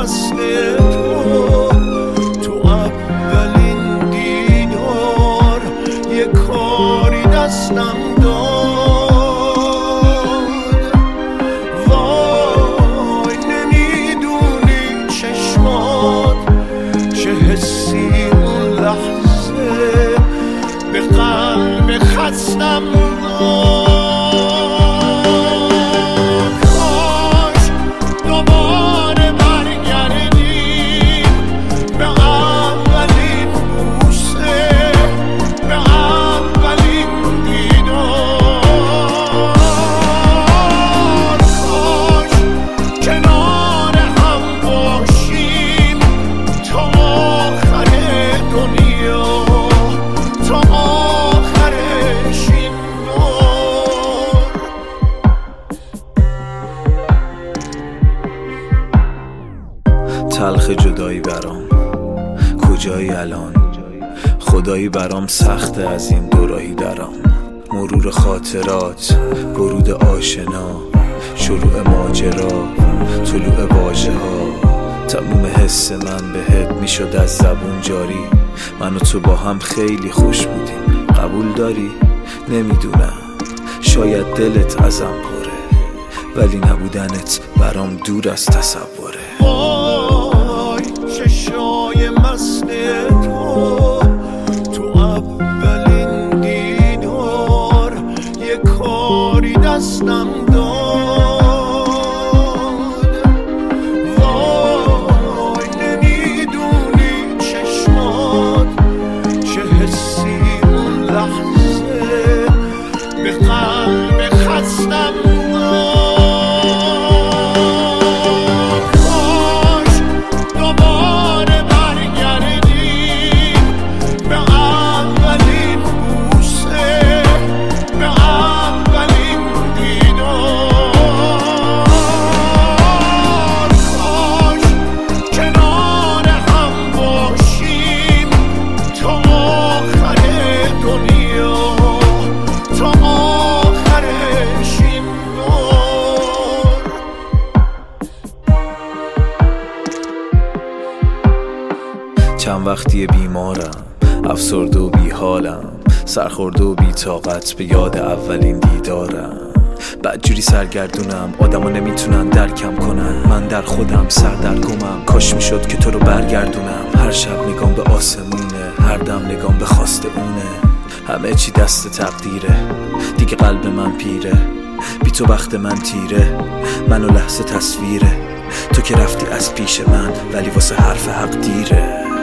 مست تو اولین دیدار یه کاری دستم داد. وای نمیدونی چشمات چه حسی اون لحظه به قلب خستم داد. تلخ جدایی برام کجایی الان، خدایی برام سخته از این دوراهی درام. مرور خاطرات، ورود آشنا، شروع ماجرا، طلوع واژه ها. تموم حس من بهت میشد از زبون جاری. من و تو با هم خیلی خوش بودیم، قبول داری؟ نمیدونم، شاید دلت ازم پره، ولی نبودنت برام دور از تصوره. وای چشای مست تو اولین دیدار یه کاری دستم داد. وای نمیدونی چشمات چه حسی اون لحظه به قلب خستم داد. چند وقتی بیمارم، افسرده و بیحالم، سرخورده و بی‌طاقت به یاد اولین دیدارم. بدجوری سرگردونم، آدما نمیتونن درکم کنن. من در خودم سردرگمم، کاش میشد که تو رو برگردونم. هر شب نگام به آسمونه، هر دم نگام به خواست اونه. همه چی دست تقدیره، دیگه قلب من پیره. بی تو وقت من تیره، منو لحظه تصویره. تو که رفتی از پیش من، ولی واسه حرف حق دیره.